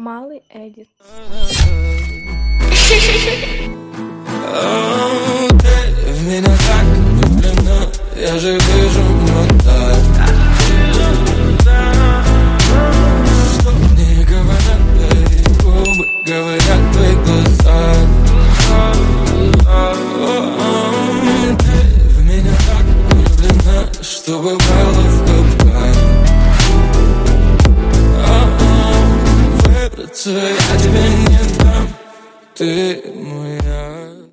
Малый Эдит. Ты в меня так влюблена, я же вижу, но так. Что мне говорят твои губы, говорят твои глаза. Ты в меня так влюблена, что бывало в капкан. Выбраться я тебе не дам, ты мой